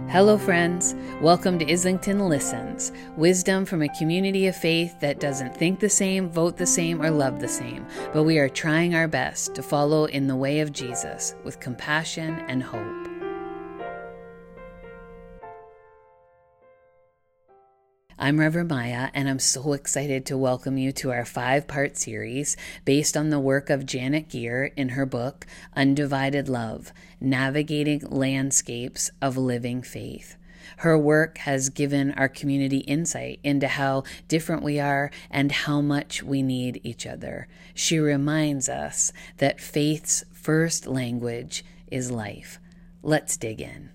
Hello, friends. Welcome to Islington Listens, wisdom from a community of faith that doesn't think the same, vote the same, or love the same, but we are trying our best to follow in the way of Jesus with compassion and hope. I'm Reverend Maya, and I'm so excited to welcome you to our 5-part series based on the work of Janet Geer in her book, Undivided Love, Navigating Landscapes of Living Faith. Her work has given our community insight into how different we are and how much we need each other. She reminds us that faith's first language is life. Let's dig in.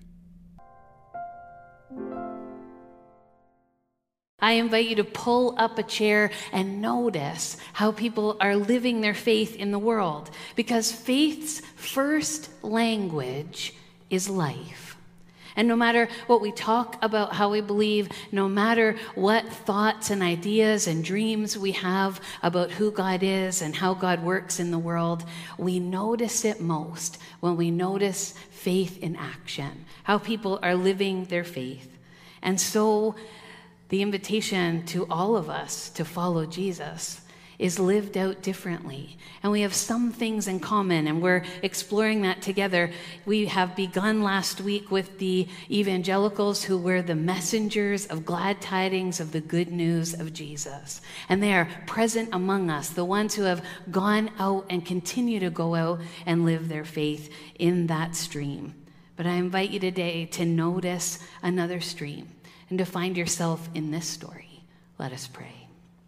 I invite you to pull up a chair and notice how people are living their faith in the world, because faith's first language is life. And no matter what we talk about how we believe, no matter what thoughts and ideas and dreams we have about who God is and how God works in the world, we notice it most when we notice faith in action, how people are living their faith. And so the invitation to all of us to follow Jesus is lived out differently. And we have some things in common, and we're exploring that together. We have begun last week with the evangelicals, who were the messengers of glad tidings of the good news of Jesus. And they are present among us, the ones who have gone out and continue to go out and live their faith in that stream. But I invite you today to notice another stream and to find yourself in this story. Let us pray.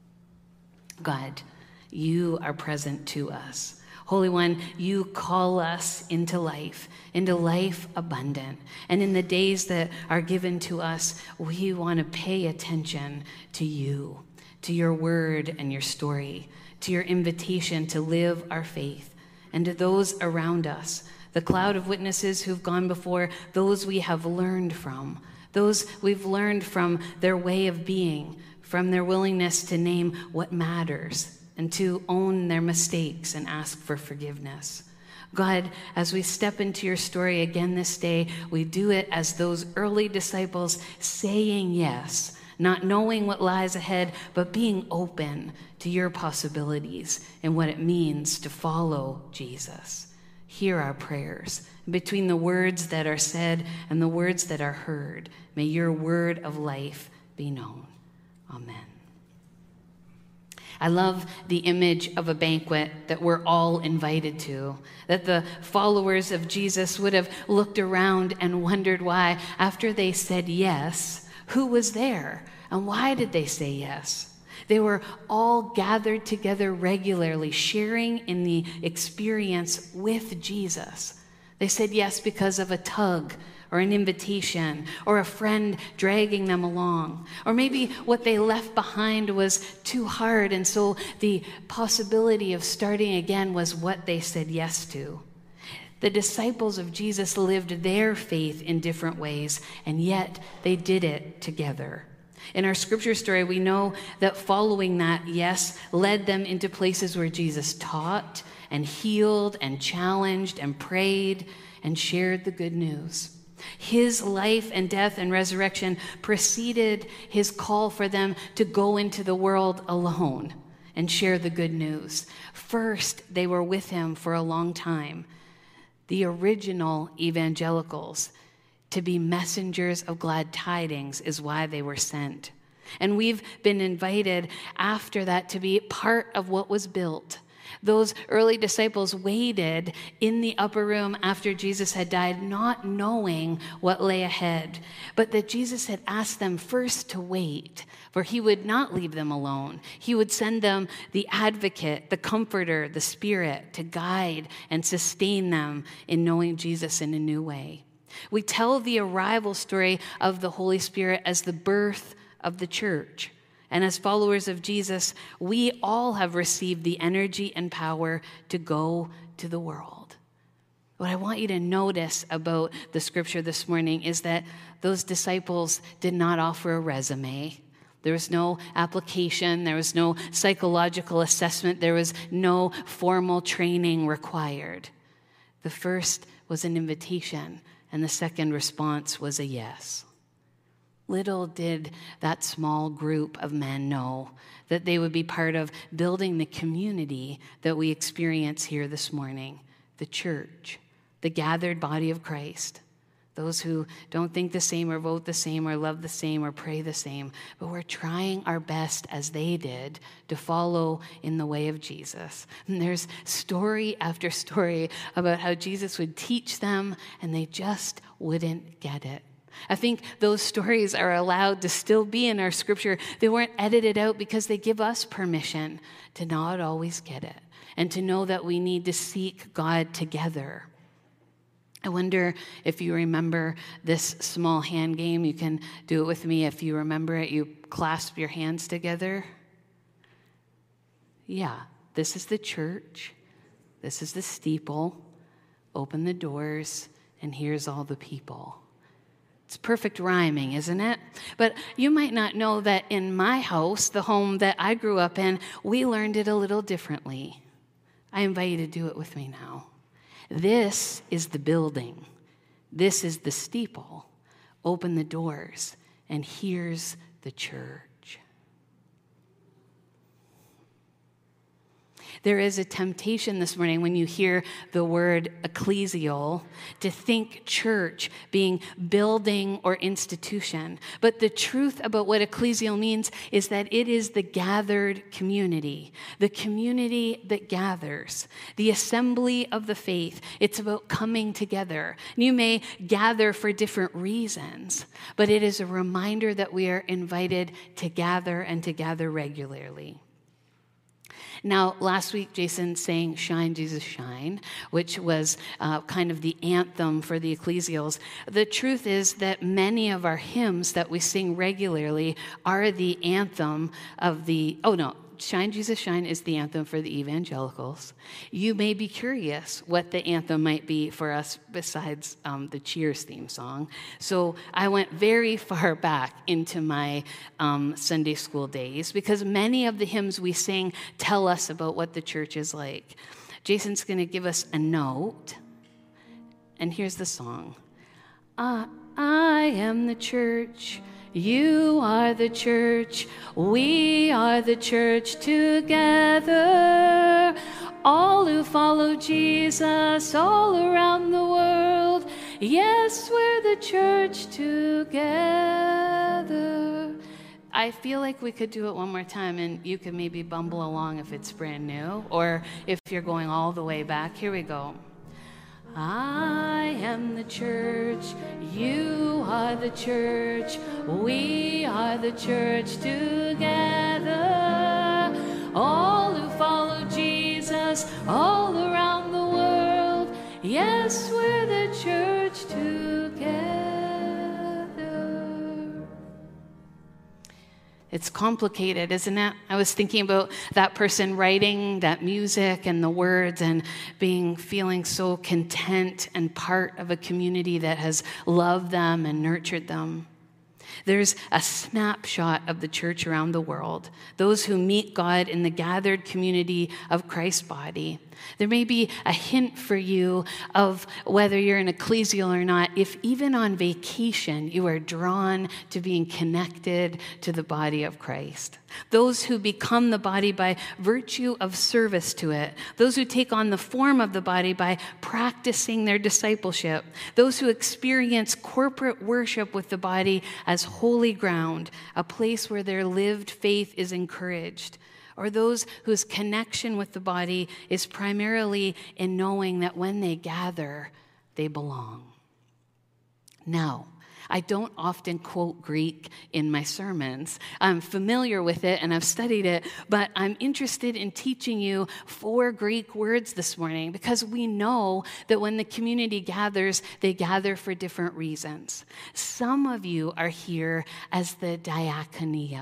God, you are present to us. Holy One, you call us into life abundant. And in the days that are given to us, we want to pay attention to you, to your word and your story, to your invitation to live our faith, and to those around us, the cloud of witnesses who've gone before, those we have learned from, those we've learned from their way of being, from their willingness to name what matters and to own their mistakes and ask for forgiveness. God, as we step into your story again this day, we do it as those early disciples, saying yes, not knowing what lies ahead, but being open to your possibilities and what it means to follow Jesus. Hear our prayers. Between the words that are said and the words that are heard, may your word of life be known. Amen. I love the image of a banquet that we're all invited to, that the followers of Jesus would have looked around and wondered why, after they said yes, who was there and why did they say yes? They were all gathered together regularly, sharing in the experience with Jesus. They said yes because of a tug or an invitation or a friend dragging them along. Or maybe what they left behind was too hard, and so the possibility of starting again was what they said yes to. The disciples of Jesus lived their faith in different ways, and yet they did it together. In our scripture story, we know that following that yes led them into places where Jesus taught and healed and challenged and prayed and shared the good news. His life and death and resurrection preceded his call for them to go into the world alone and share the good news. First, they were with him for a long time. The original evangelicals, to be messengers of glad tidings, is why they were sent. And we've been invited after that to be part of what was built. Those early disciples waited in the upper room after Jesus had died, not knowing what lay ahead, but that Jesus had asked them first to wait, for he would not leave them alone. He would send them the advocate, the comforter, the Spirit to guide and sustain them in knowing Jesus in a new way. We tell the arrival story of the Holy Spirit as the birth of the church. And as followers of Jesus, we all have received the energy and power to go to the world. What I want you to notice about the scripture this morning is that those disciples did not offer a resume. There was no application. There was no psychological assessment. There was no formal training required. The first was an invitation, And the second response was a yes. Little did that small group of men know that they would be part of building the community that we experience here this morning, the church, the gathered body of Christ. Those who don't think the same or vote the same or love the same or pray the same, but we're trying our best as they did to follow in the way of Jesus. And there's story after story about how Jesus would teach them and they just wouldn't get it. I think those stories are allowed to still be in our scripture. They weren't edited out because they give us permission to not always get it and to know that we need to seek God together. I wonder if you remember this small hand game. You can do it with me. If you remember it, you clasp your hands together. Yeah, this is the church. This is the steeple. Open the doors, and here's all the people. It's perfect rhyming, isn't it? But you might not know that in my house, the home that I grew up in, we learned it a little differently. I invite you to do it with me now. This is the building. This is the steeple. Open the doors, and here's the church. There is a temptation this morning when you hear the word ecclesial to think church being building or institution. But the truth about what ecclesial means is that it is the gathered community, the community that gathers, the assembly of the faith. It's about coming together. You may gather for different reasons, but it is a reminder that we are invited to gather and to gather regularly. Now, last week, Jason sang Shine, Jesus, Shine, which was kind of the anthem for the ecclesials. The truth is that many of our hymns that we sing regularly are the anthem of Shine, Jesus, Shine is the anthem for the evangelicals. You may be curious what the anthem might be for us besides the Cheers theme song. So I went very far back into my Sunday school days because many of the hymns we sing tell us about what the church is like. Jason's going to give us a note, and here's the song. I am the church. You are the church, we are the church together. All who follow Jesus all around the world. Yes, we're the church together. I feel like we could do it one more time and you could maybe bumble along if it's brand new or if you're going all the way back. Here we go. I am the church, you are the church, we are the church together. All who follow Jesus all around the world, yes, we're the church together. It's complicated, isn't it? I was thinking about that person writing that music and the words and feeling so content and part of a community that has loved them and nurtured them. There's a snapshot of the church around the world, those who meet God in the gathered community of Christ's body. There may be a hint for you of whether you're an ecclesial or not, if even on vacation you are drawn to being connected to the body of Christ. Those who become the body by virtue of service to it. Those who take on the form of the body by practicing their discipleship. Those who experience corporate worship with the body as holy ground, a place where their lived faith is encouraged. Or those whose connection with the body is primarily in knowing that when they gather, they belong. Now, I don't often quote Greek in my sermons. I'm familiar with it and I've studied it, but I'm interested in teaching you 4 Greek words this morning because we know that when the community gathers, they gather for different reasons. Some of you are here as the diakonia.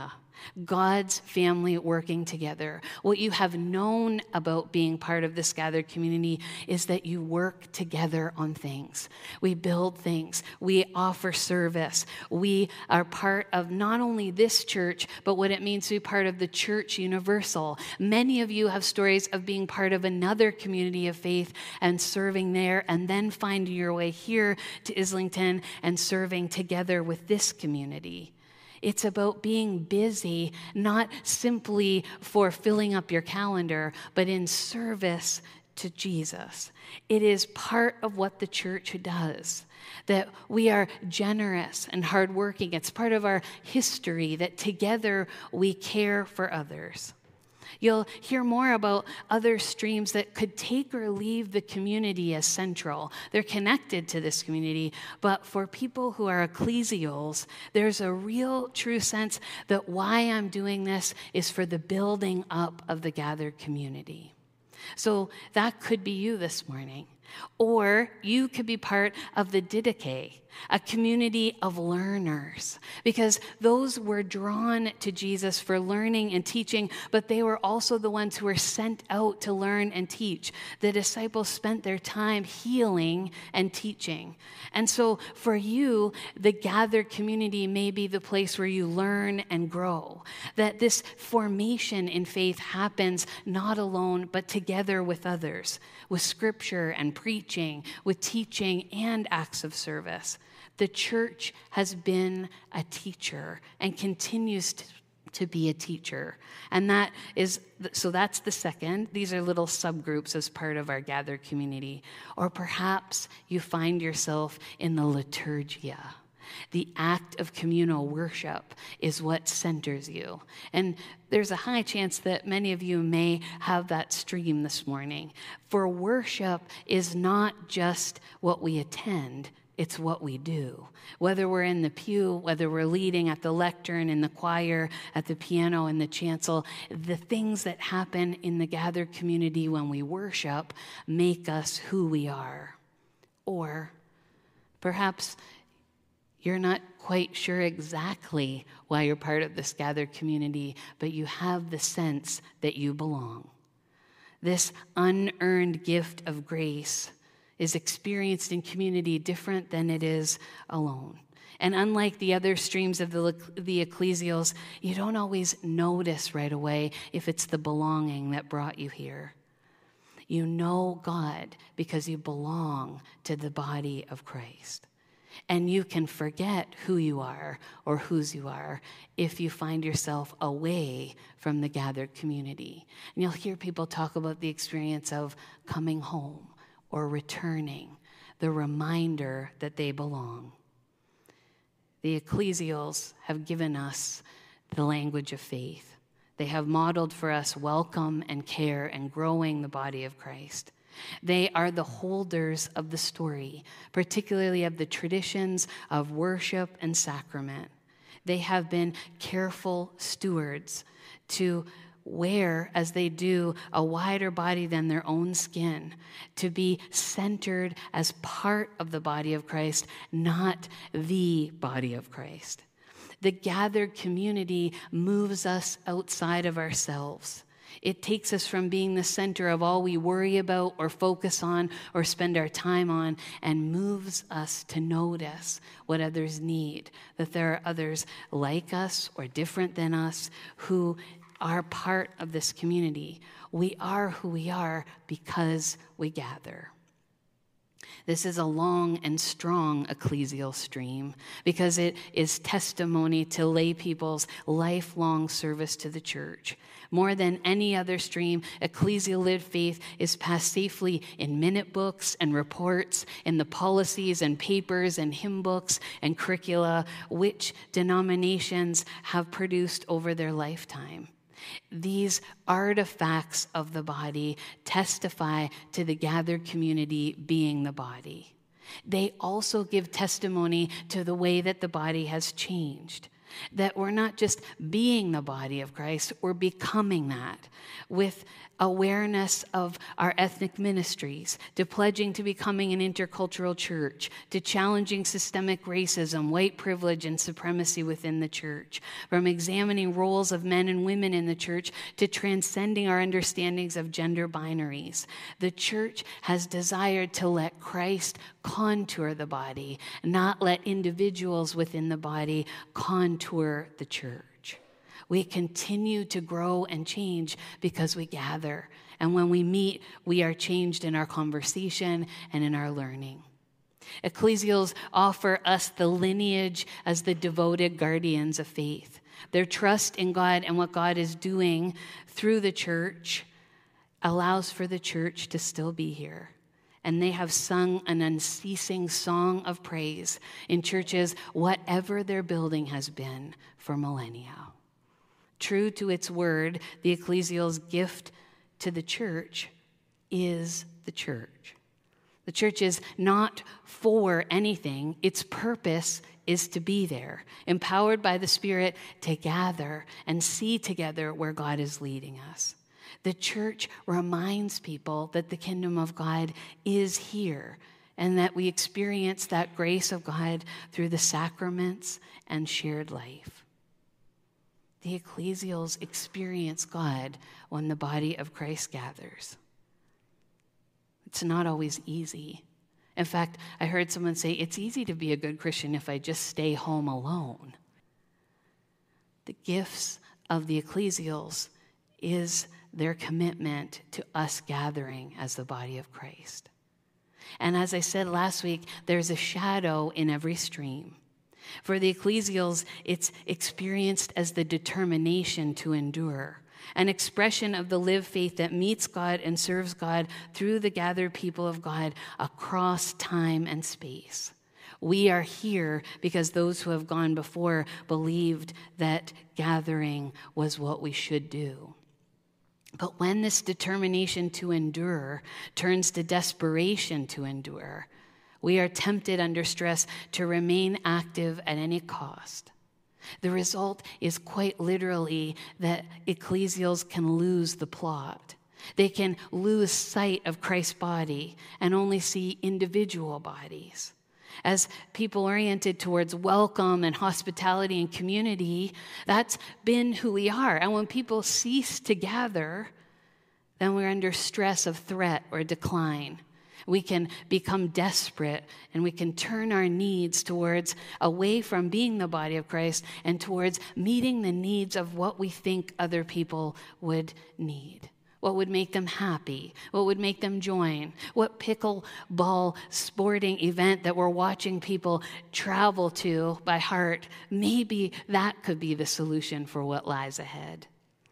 God's family working together. What you have known about being part of this gathered community is that you work together on things. We build things. We offer service. We are part of not only this church, but what it means to be part of the church universal. Many of you have stories of being part of another community of faith and serving there, and then finding your way here to Islington and serving together with this community. It's about being busy, not simply for filling up your calendar, but in service to Jesus. It is part of what the church does, that we are generous and hardworking. It's part of our history that together we care for others. You'll hear more about other streams that could take or leave the community as central. They're connected to this community, but for people who are ecclesials, there's a real true sense that why I'm doing this is for the building up of the gathered community. So that could be you this morning. Or you could be part of the Didache, a community of learners, because those were drawn to Jesus for learning and teaching, but they were also the ones who were sent out to learn and teach. The disciples spent their time healing and teaching. And so for you, the gathered community may be the place where you learn and grow, that this formation in faith happens not alone, but together with others, with scripture and preaching, with teaching and acts of service. The church has been a teacher and continues to be a teacher. And that's the second. These are little subgroups as part of our gathered community. Or perhaps you find yourself in the liturgia. The act of communal worship is what centers you. And there's a high chance that many of you may have that stream this morning. For worship is not just what we attend, it's what we do. Whether we're in the pew, whether we're leading at the lectern, in the choir, at the piano, in the chancel, the things that happen in the gathered community when we worship make us who we are. Or perhaps you're not quite sure exactly why you're part of this gathered community, but you have the sense that you belong. This unearned gift of grace is experienced in community different than it is alone. And unlike the other streams of the ecclesials, you don't always notice right away if it's the belonging that brought you here. You know God because you belong to the body of Christ. And you can forget who you are or whose you are if you find yourself away from the gathered community. And you'll hear people talk about the experience of coming home or returning, the reminder that they belong. The ecclesials have given us the language of faith. They have modeled for us welcome and care and growing the body of Christ. They are the holders of the story, particularly of the traditions of worship and sacrament. They have been careful stewards to wear, as they do, a wider body than their own skin, to be centered as part of the body of Christ, not the body of Christ. The gathered community moves us outside of ourselves. It takes us from being the center of all we worry about or focus on or spend our time on and moves us to notice what others need, that there are others like us or different than us who are part of this community. We are who we are because we gather. This is a long and strong ecclesial stream because it is testimony to lay people's lifelong service to the church. More than any other stream, ecclesial lived faith is passed safely in minute books and reports, in the policies and papers and hymn books and curricula which denominations have produced over their lifetime. These artifacts of the body testify to the gathered community being the body. They also give testimony to the way that the body has changed, that we're not just being the body of Christ, we're becoming that with awareness of our ethnic ministries, to pledging to becoming an intercultural church, to challenging systemic racism, white privilege, and supremacy within the church, from examining roles of men and women in the church to transcending our understandings of gender binaries. The church has desired to let Christ contour the body, not let individuals within the body contour the church. We continue to grow and change because we gather. And when we meet, we are changed in our conversation and in our learning. Ecclesials offer us the lineage as the devoted guardians of faith. Their trust in God and what God is doing through the church allows for the church to still be here. And they have sung an unceasing song of praise in churches, whatever their building has been for millennia. True to its word, the ecclesial's gift to the church is the church. The church is not for anything. Its purpose is to be there, empowered by the Spirit to gather and see together where God is leading us. The church reminds people that the kingdom of God is here and that we experience that grace of God through the sacraments and shared life. The ecclesials experience God when the body of Christ gathers. It's not always easy. In fact, I heard someone say, it's easy to be a good Christian if I just stay home alone. The gifts of the ecclesials is their commitment to us gathering as the body of Christ. And as I said last week, there's a shadow in every stream. For the ecclesials, it's experienced as the determination to endure, an expression of the lived faith that meets God and serves God through the gathered people of God across time and space. We are here because those who have gone before believed that gathering was what we should do. But when this determination to endure turns to desperation to endure, we are tempted under stress to remain active at any cost. The result is quite literally that ecclesials can lose the plot. They can lose sight of Christ's body and only see individual bodies. As people oriented towards welcome and hospitality and community, that's been who we are. And when people cease to gather, then we're under stress of threat or decline. We can become desperate and we can turn our needs towards away from being the body of Christ and towards meeting the needs of what we think other people would need. What would make them happy? What would make them join? What pickleball sporting event that we're watching people travel to by heart? Maybe that could be the solution for what lies ahead.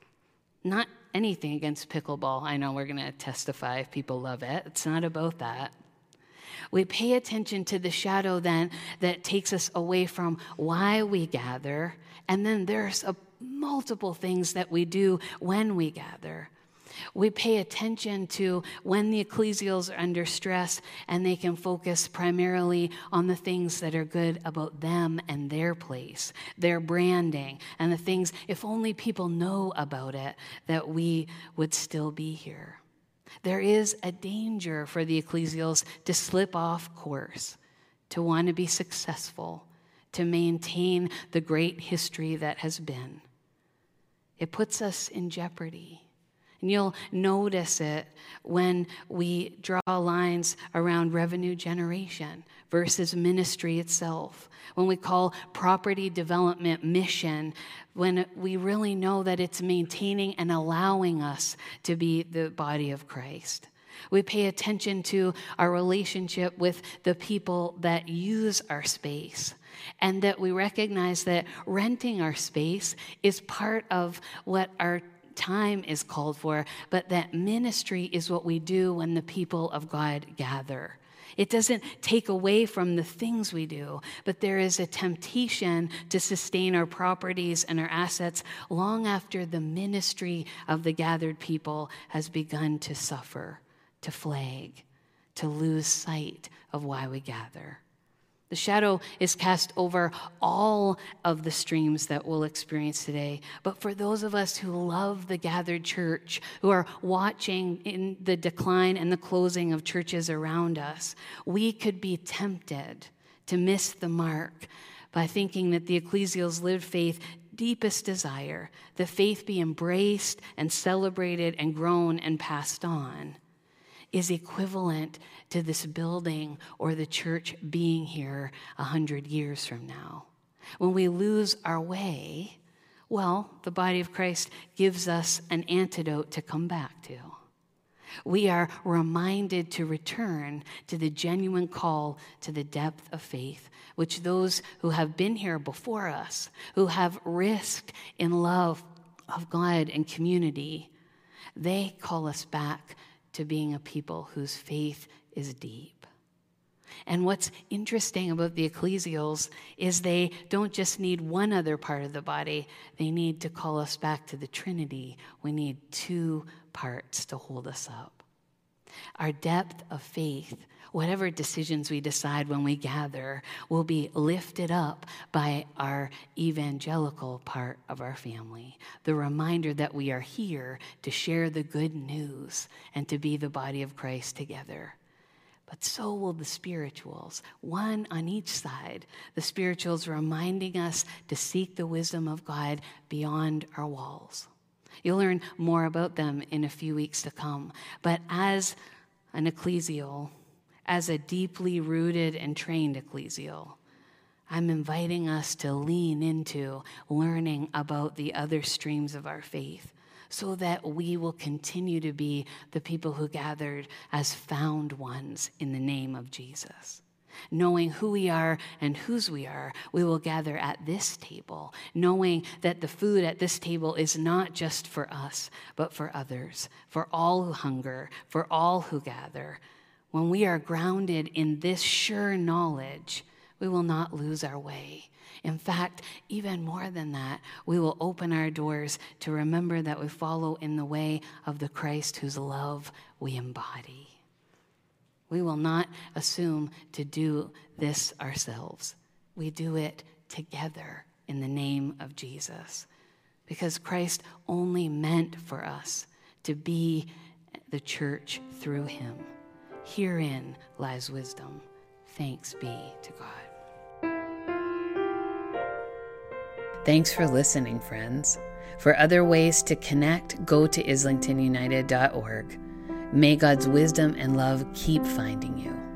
Not anything against pickleball. I know we're going to testify if people love it. It's not about that. We pay attention to the shadow then that takes us away from why we gather. And then there's multiple things that we do when we gather. We pay attention to when the ecclesials are under stress and they can focus primarily on the things that are good about them and their place, their branding, and the things, if only people know about it, that we would still be here. There is a danger for the ecclesials to slip off course, to want to be successful, to maintain the great history that has been. It puts us in jeopardy. And you'll notice it when we draw lines around revenue generation versus ministry itself. When we call property development mission, when we really know that it's maintaining and allowing us to be the body of Christ. We pay attention to our relationship with the people that use our space, and that we recognize that renting our space is part of what our time is called for, but that ministry is what we do when the people of God gather. It doesn't take away from the things we do, but there is a temptation to sustain our properties and our assets long after the ministry of the gathered people has begun to suffer, to flag, to lose sight of why we gather. The shadow is cast over all of the streams that we'll experience today. But for those of us who love the gathered church, who are watching in the decline and the closing of churches around us, we could be tempted to miss the mark by thinking that the ecclesial's lived faith deepest desire, that faith be embraced and celebrated and grown and passed on, is equivalent to this building or the church being here 100 years from now. When we lose our way, well, the body of Christ gives us an antidote to come back to. We are reminded to return to the genuine call to the depth of faith, which those who have been here before us, who have risked in love of God and community, they call us back to being a people whose faith is deep. And what's interesting about the ecclesials is they don't just need one other part of the body. They need to call us back to the Trinity. We need two parts to hold us up. Our depth of faith, whatever decisions we decide when we gather, will be lifted up by our evangelical part of our family. The reminder that we are here to share the good news and to be the body of Christ together. But so will the spirituals, one on each side. The spirituals reminding us to seek the wisdom of God beyond our walls. You'll learn more about them in a few weeks to come. But as an ecclesial, as a deeply rooted and trained ecclesial, I'm inviting us to lean into learning about the other streams of our faith so that we will continue to be the people who gathered as found ones in the name of Jesus. Knowing who we are and whose we are, we will gather at this table, knowing that the food at this table is not just for us, but for others, for all who hunger, for all who gather. When we are grounded in this sure knowledge, we will not lose our way. In fact, even more than that, we will open our doors to remember that we follow in the way of the Christ whose love we embody. We will not assume to do this ourselves. We do it together in the name of Jesus, because Christ only meant for us to be the church through him. Herein lies wisdom. Thanks be to God. Thanks for listening, friends. For other ways to connect, go to islingtonunited.org. May God's wisdom and love keep finding you.